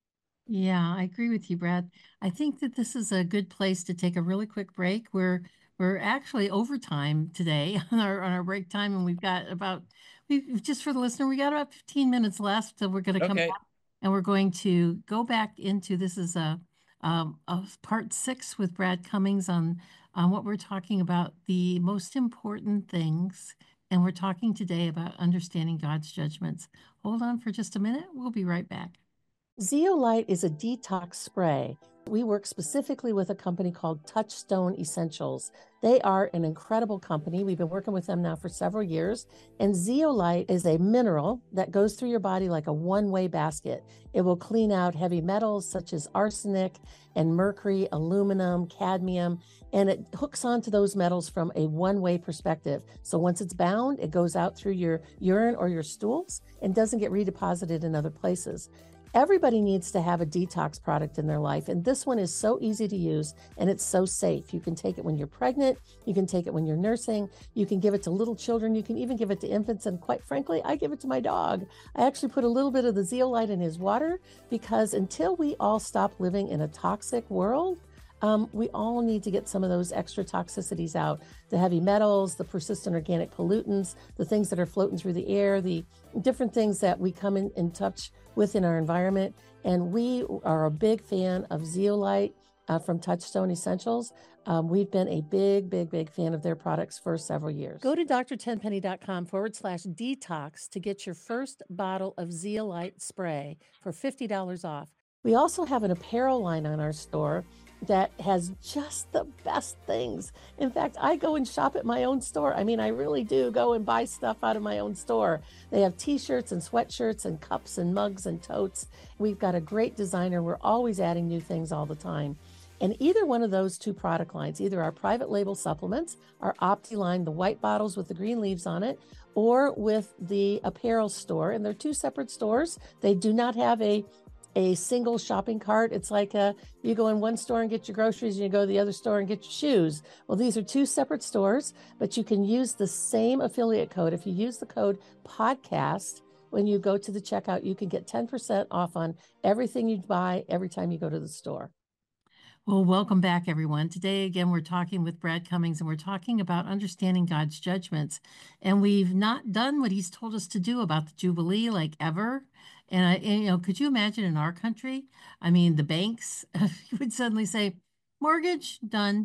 Yeah, I agree with you, Brad. I think that this is a good place to take a really quick break. We're we're actually overtime today on our on our break time, and we've got about we just for the listener, we got about fifteen minutes left. So we're going to come
Okay.
back and we're going to go back into this is a um a part six with Brad Cummings on on what we're talking about, the most important things. And we're talking today about understanding God's judgments. Hold on for just a minute. We'll be right back. Zeolite is a detox spray. We work specifically with a company called Touchstone Essentials. They are an incredible company. We've been working with them now for several years. And zeolite is a mineral that goes through your body like a one-way basket. It will clean out heavy metals such as arsenic and mercury, aluminum, cadmium, and it hooks onto those metals from a one-way perspective. So once it's bound, it goes out through your urine or your stools and doesn't get redeposited in other places. Everybody needs to have a detox product in their life, and this one is so easy to use and it's so safe. You can take it when you're pregnant, you can take it when you're nursing, you can give it to little children, you can even give it to infants, and quite frankly, I give it to my dog. I actually put a little bit of the zeolite in his water because until we all stop living in a toxic world, Um, we all need to get some of those extra toxicities out, the heavy metals, the persistent organic pollutants, the things that are floating through the air, the different things that we come in, in touch with in our environment. And we are a big fan of zeolite uh, from Touchstone Essentials. Um, we've been a big, big, big fan of their products for several years. Go to drtenpenny.com forward slash detox to get your first bottle of zeolite spray for fifty dollars off. We also have an apparel line on our store that has just the best things. In fact, I go and shop at my own store. I mean, I really do go and buy stuff out of my own store. They have t-shirts and sweatshirts and cups and mugs and totes. We've got a great designer. We're always adding new things all the time. And either one of those two product lines, either our private label supplements, our Opti line, the white bottles with the green leaves on it, or with the apparel store, and they're two separate stores. They do not have a a single shopping cart. It's like a, you go in one store and get your groceries and you go to the other store and get your shoes. Well, these are two separate stores, but you can use the same affiliate code. If you use the code podcast, when you go to the checkout, you can get ten percent off on everything you buy every time you go to the store. Well, welcome back, everyone. Today, again, we're talking with Brad Cummings, and we're talking about understanding God's judgments. And we've not done what He's told us to do about the Jubilee, like ever. And, I, and you know, could you imagine in our country? I mean, the banks would suddenly say, "Mortgage done."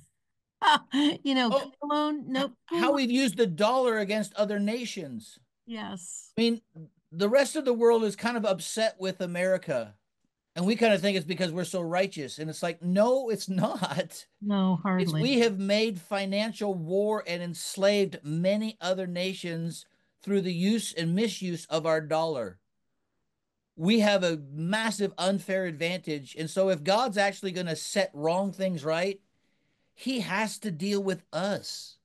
You know,
Oh,
loan, nope.
how we've used the dollar against other nations.
Yes.
I mean, the rest of the world is kind of upset with America. And we kind of think it's because we're so righteous. And it's like, no, it's not.
No,
It's
hardly.
we have made financial war and enslaved many other nations through the use and misuse of our dollar. We have a massive unfair advantage. And so if God's actually going to set wrong things right, He has to deal with us.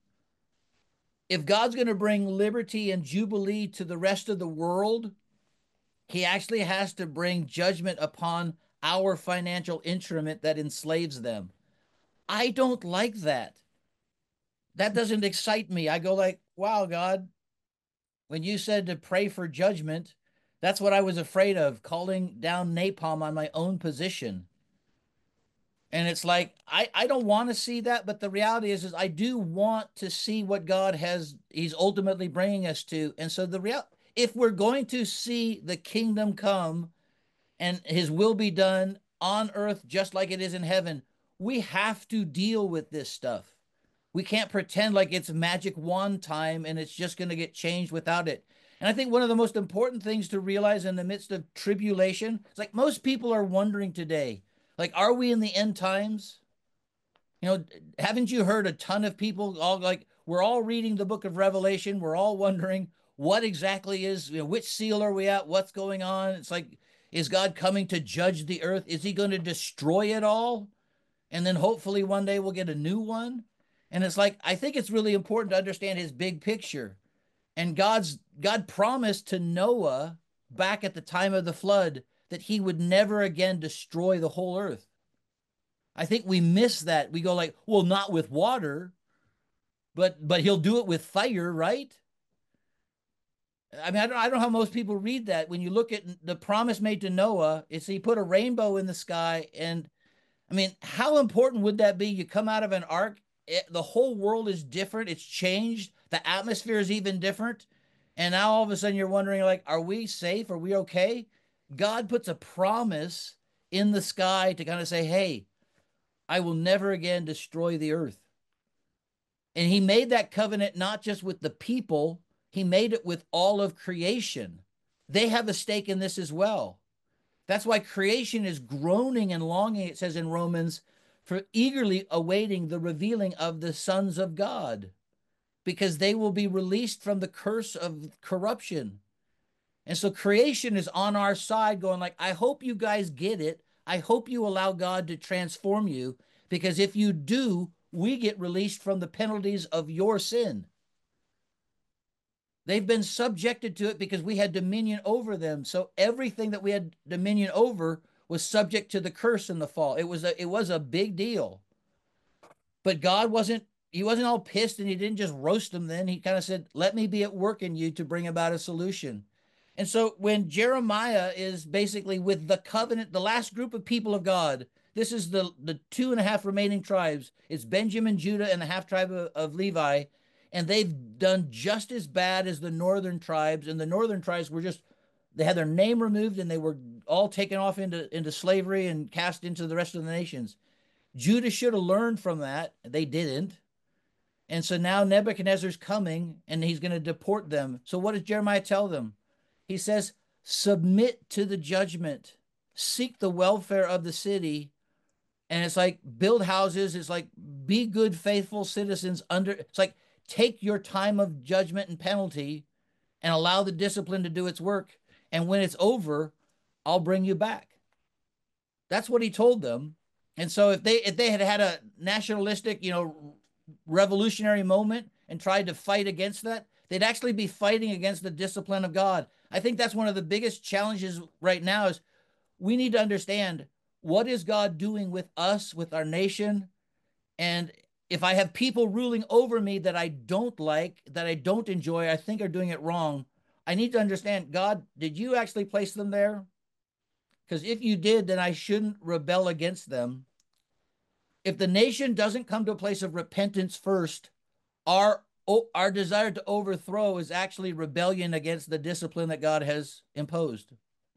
If God's going to bring liberty and jubilee to the rest of the world, He actually has to bring judgment upon our financial instrument that enslaves them. I don't like that. That doesn't excite me. I go like, wow, God, when you said to pray for judgment, that's what I was afraid of, calling down napalm on my own position. And it's like I I don't want to see that, but the reality is is I do want to see what God has he's ultimately bringing us to. And so the real if we're going to see the kingdom come and his will be done on earth just like it is in heaven, we have to deal with this stuff. We can't pretend like it's magic wand time and it's just going to get changed without it. And I think one of the most important things to realize in the midst of tribulation, it's like most people are wondering today, like, are we in the end times? You know, haven't you heard a ton of people all like, we're all reading the book of Revelation. We're all wondering what exactly is, you know, which seal are we at? What's going on? It's like, is God coming to judge the earth? Is he going to destroy it all? And then hopefully one day we'll get a new one. And it's like, I think it's really important to understand his big picture. And God's God promised to Noah back at the time of the flood that he would never again destroy the whole earth. I think we miss that. We go like, well, not with water, but but he'll do it with fire, right? I mean, I don't I don't know how most people read that. When you look at the promise made to Noah, it's he put a rainbow in the sky. And I mean, how important would that be? You come out of an ark, it, the whole world is different. It's changed. The atmosphere is even different. And now all of a sudden you're wondering, like, are we safe? Are we okay? God puts a promise in the sky to kind of say, hey, I will never again destroy the earth. And he made that covenant not just with the people, he made it with all of creation. They have a stake in this as well. That's why creation is groaning and longing, it says in Romans, for eagerly awaiting the revealing of the sons of God, because they will be released from the curse of corruption. And so creation is on our side going like, I hope you guys get it. I hope you allow God to transform you, because if you do, we get released from the penalties of your sin. They've been subjected to it because we had dominion over them. So everything that we had dominion over was subject to the curse in the fall. It was a, it was a big deal. But God wasn't, he wasn't all pissed and he didn't just roast them then. He kind of said, let me be at work in you to bring about a solution. And so when Jeremiah is basically with the covenant, the last group of people of God, this is the, the two and a half remaining tribes. It's Benjamin, Judah, and the half tribe of, of Levi. And they've done just as bad as the northern tribes. And the northern tribes were just, they had their name removed and they were all taken off into, into slavery and cast into the rest of the nations. Judah should have learned from that. They didn't. And so now Nebuchadnezzar's coming and he's going to deport them. So what does Jeremiah tell them? He says, submit to the judgment, seek the welfare of the city. And it's like, build houses. It's like, be good, faithful citizens under, it's like, take your time of judgment and penalty and allow the discipline to do its work. And when it's over, I'll bring you back. That's what he told them. And so if they, if they had had a nationalistic, you know, revolutionary moment and tried to fight against that, they'd actually be fighting against the discipline of God. I think that's one of the biggest challenges right now is we need to understand, what is God doing with us, with our nation? And if I have people ruling over me that I don't like, that I don't enjoy, I think are doing it wrong, I need to understand, God, did you actually place them there? Because if you did, then I shouldn't rebel against them. If the nation doesn't come to a place of repentance first, our our desire to overthrow is actually rebellion against the discipline that God has imposed.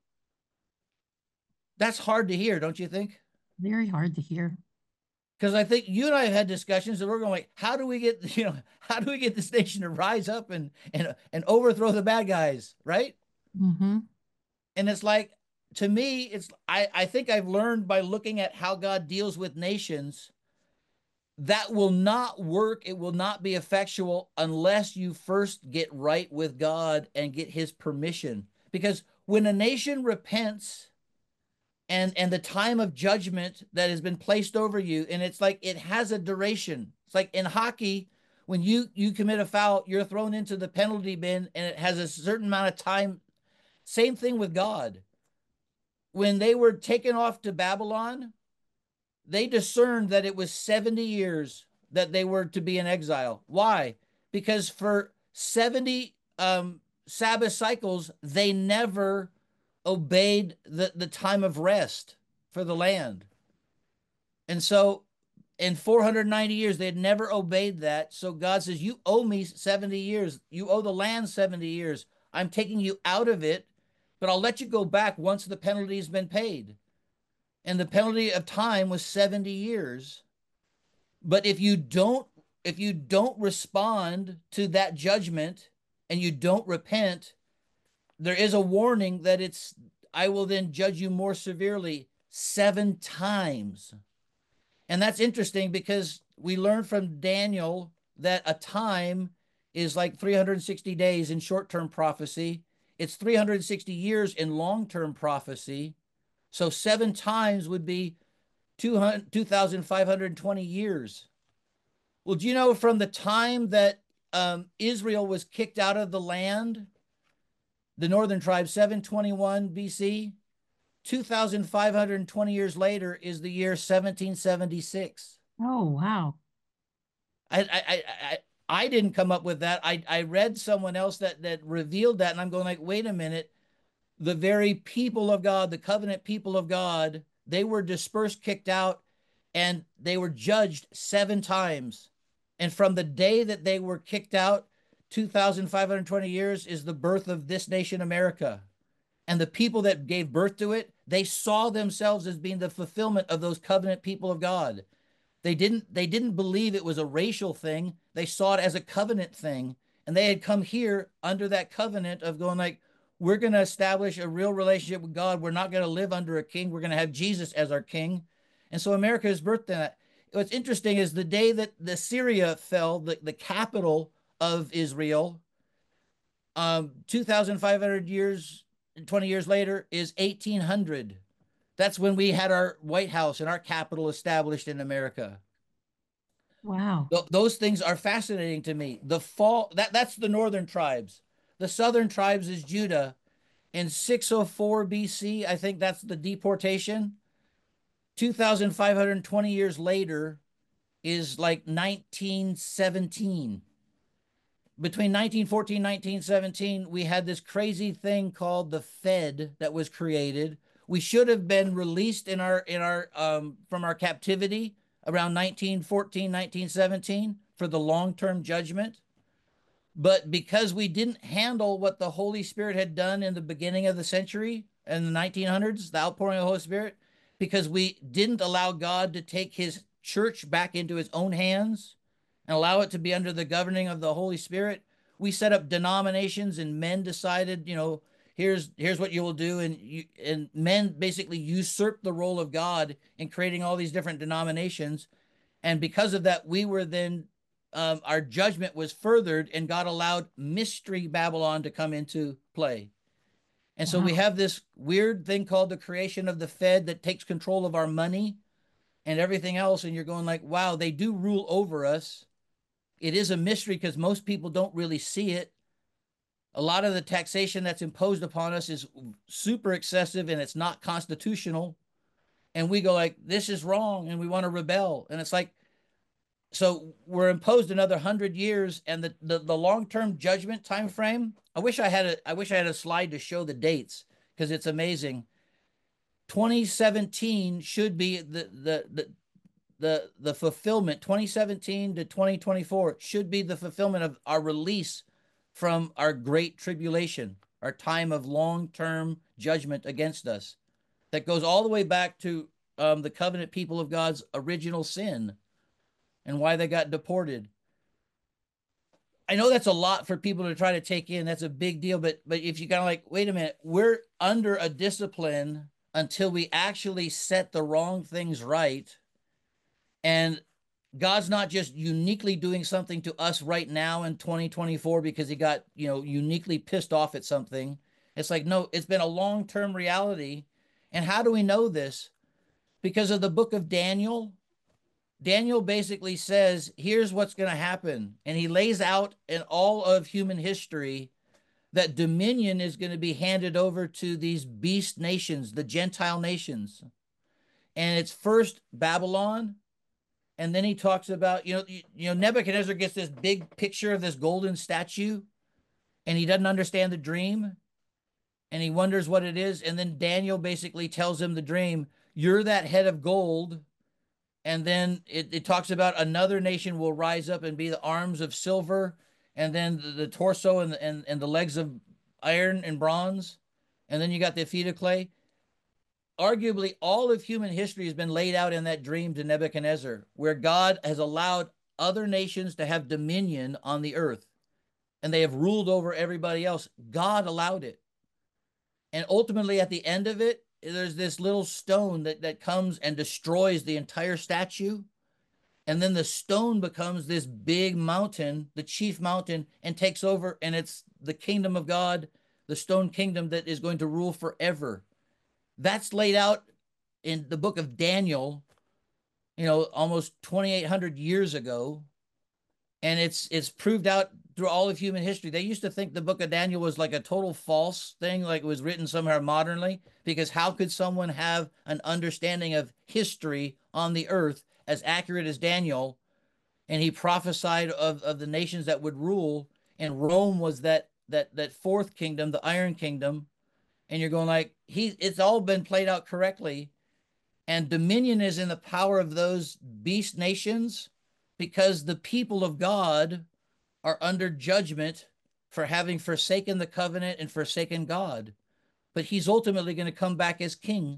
That's hard to hear, don't you think?
Very hard to hear.
Because I think you and I have had discussions and we're going like, how do we get, you know, how do we get this nation to rise up and and and overthrow the bad guys, right?
Mm-hmm.
And it's like, to me, it's I, I think I've learned by looking at how God deals with nations that will not work. It will not be effectual unless you first get right with God and get his permission. Because when a nation repents and and the time of judgment that has been placed over you, and it's like it has a duration. It's like in hockey, when you you commit a foul, you're thrown into the penalty bin and it has a certain amount of time. Same thing with God. When they were taken off to Babylon, they discerned that it was seventy years that they were to be in exile. Why? Because for seventy um, Sabbath cycles, they never obeyed the, the time of rest for the land. And so in four hundred ninety years, they had never obeyed that. So God says, you owe me seventy years. You owe the land seventy years. I'm taking you out of it, but I'll let you go back once the penalty has been paid. And the penalty of time was seventy years. But if you don't, if you don't respond to that judgment and you don't repent, there is a warning that it's, I will then judge you more severely seven times. And that's interesting because we learned from Daniel that a time is like three hundred sixty days in short term prophecy, it's three hundred sixty years in long term prophecy. So seven times would be two thousand five hundred twenty years. Well, do you know from the time that um, Israel was kicked out of the land, the northern tribe, seven twenty-one B C, two thousand five hundred twenty years later is the year seventeen seventy-six.
Oh, wow.
I, I, I, I didn't come up with that. I, I read someone else that, that revealed that, and I'm going like, wait a minute. The very people of God, the covenant people of God, they were dispersed, kicked out, and they were judged seven times. And from the day that they were kicked out, two thousand five hundred twenty years is the birth of this nation, America. And the people that gave birth to it, they saw themselves as being the fulfillment of those covenant people of God. They didn't they didn't believe it was a racial thing. They saw it as a covenant thing. And they had come here under that covenant of going like, we're going to establish a real relationship with God. We're not going to live under a king. We're going to have Jesus as our king. And so America is birthed in that. What's interesting is the day that the Syria fell, the, the capital of Israel, um, two thousand five hundred years, twenty years later is eighteen hundred. That's when we had our White House and our capital established in America.
Wow.
Th- those things are fascinating to me. The fall that that's the northern tribes. The southern tribes is Judah. In six oh four B C, I think that's the deportation. two thousand five hundred twenty years later is like nineteen seventeen. Between nineteen fourteen and nineteen seventeen, we had this crazy thing called the Fed that was created. We should have been released in our in our um, from our captivity around nineteen fourteen, nineteen seventeen for the long-term judgment. But because we didn't handle what the Holy Spirit had done in the beginning of the century, in the nineteen hundreds, the outpouring of the Holy Spirit, because we didn't allow God to take his church back into his own hands and allow it to be under the governing of the Holy Spirit, we set up denominations and men decided, you know, here's here's what you will do, and you, and men basically usurped the role of God in creating all these different denominations. And because of that, we were then um, our judgment was furthered, and God allowed mystery Babylon to come into play. And so we
Wow.
have this weird thing called the creation of the Fed that takes control of our money and everything else. And you're going like, wow, they do rule over us. It is a mystery because most people don't really see it. A lot of the taxation that's imposed upon us is super excessive and it's not constitutional. And we go like, this is wrong, and we want to rebel. And it's like, so we're imposed another hundred years, and the, the, the long-term judgment time frame. I wish I had a I wish I had a slide to show the dates because it's amazing. twenty seventeen should be the the the the the fulfillment. twenty seventeen to twenty twenty-four should be the fulfillment of our release from our great tribulation, our time of long-term judgment against us. That goes all the way back to um, the covenant people of God's original sin and why they got deported. I know that's a lot for people to try to take in. That's a big deal. But but if you kind of like, wait a minute, we're under a discipline until we actually set the wrong things right. And God's not just uniquely doing something to us right now in twenty twenty-four because he got, you know, uniquely pissed off at something. It's like, no, it's been a long-term reality. And how do we know this? Because of the book of Daniel. Daniel basically says, here's what's going to happen. And he lays out in all of human history that dominion is going to be handed over to these beast nations, the Gentile nations. And it's first Babylon. And then he talks about, you know, you, you know, Nebuchadnezzar gets this big picture of this golden statue and he doesn't understand the dream and he wonders what it is. And then Daniel basically tells him the dream. You're that head of gold And then it, it talks about another nation will rise up and be the arms of silver, and then the, the torso and, and, and the legs of iron and bronze. And then you got the feet of clay. Arguably, all of human history has been laid out in that dream to Nebuchadnezzar, where God has allowed other nations to have dominion on the earth, and they have ruled over everybody else. God allowed it. And ultimately, at the end of it, there's this little stone that, that comes and destroys the entire statue. And then the stone becomes this big mountain, the chief mountain, and takes over. And it's the kingdom of God, the stone kingdom that is going to rule forever. That's laid out in the book of Daniel, you know, almost twenty-eight hundred years ago. And it's it's proved out through all of human history. They used to think the book of Daniel was like a total false thing, like it was written somewhere modernly, because how could someone have an understanding of history on the earth as accurate as Daniel? And he prophesied of, of the nations that would rule, and Rome was that that that fourth kingdom, the Iron Kingdom. And you're going like, he it's all been played out correctly. And dominion is in the power of those beast nations, because the people of God are under judgment for having forsaken the covenant and forsaken God. But he's ultimately going to come back as king.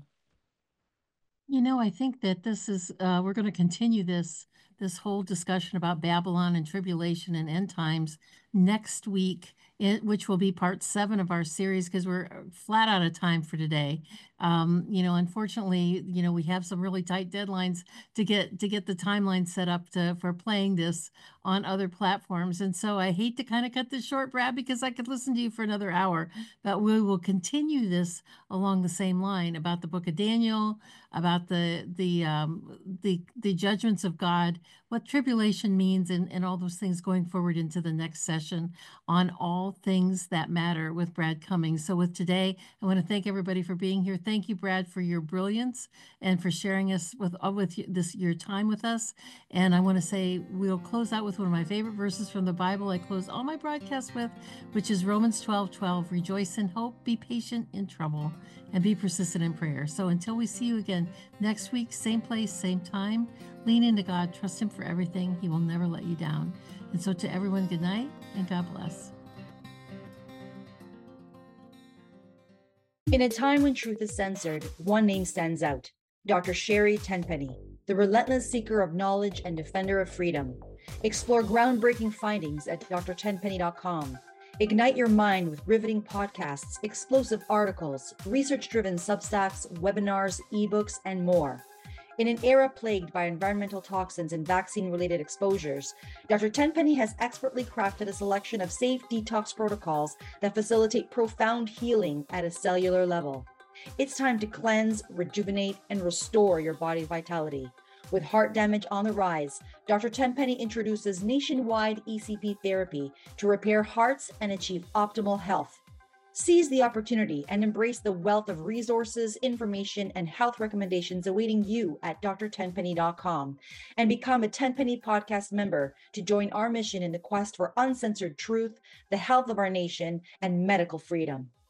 You know, I think that this is, uh, we're going to continue this this whole discussion about Babylon and tribulation and end times next week, it, which will be part seven of our series, because we're flat out of time for today. Um, you know, unfortunately, you know, we have some really tight deadlines to get to get the timeline set up to for playing this on other platforms. And so I hate to kind of cut this short, Brad, because I could listen to you for another hour, but we will continue this along the same line about the book of Daniel, about the the um, the the judgments of God, what tribulation means, and, and all those things going forward into the next session on all things that matter with Brad Cummings. So with today, I want to thank everybody for being here. Thank you, Brad, for your brilliance and for sharing us with uh, with this your time with us. And I want to say we'll close out with one of my favorite verses from the Bible. I close all my broadcasts with, which is Romans twelve twelve. Rejoice in hope, be patient in trouble, and be persistent in prayer. So until we see you again next week, same place, same time, lean into God, trust Him for everything. He will never let you down. And so to everyone, good night and God bless.
In a time when truth is censored, one name stands out: Doctor Sherry Tenpenny, the relentless seeker of knowledge and defender of freedom. Explore groundbreaking findings at d r tenpenny dot com. Ignite your mind with riveting podcasts, explosive articles, research-driven Substacks, webinars, ebooks, and more. In an era plagued by environmental toxins and vaccine-related exposures, Doctor Tenpenny has expertly crafted a selection of safe detox protocols that facilitate profound healing at a cellular level. It's time to cleanse, rejuvenate, and restore your body's vitality. With heart damage on the rise, Doctor Tenpenny introduces nationwide E C P therapy to repair hearts and achieve optimal health. Seize the opportunity and embrace the wealth of resources, information, and health recommendations awaiting you at d r tenpenny dot com, and become a Tenpenny Podcast member to join our mission in the quest for uncensored truth, the health of our nation, and medical freedom.